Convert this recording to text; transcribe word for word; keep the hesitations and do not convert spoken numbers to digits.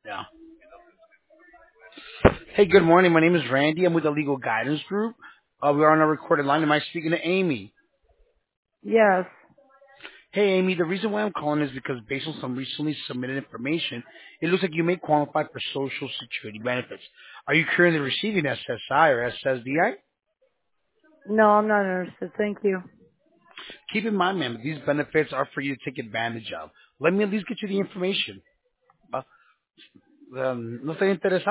Yeah. Hey, good morning. My name is Randy. I'm with the Legal Guidance Group. Uh, we are on a recorded line. Am I speaking to Amy? Yes. Hey, Amy. The reason why I'm calling is because based on some recently submitted information, it looks like you may qualify for Social Security benefits. Are you currently receiving S S I or S S D I? No, I'm not interested. Thank you. Keep in mind, ma'am, these benefits are for you to take advantage of. Let me at least get you the information. Uh, um, no estoy interesado.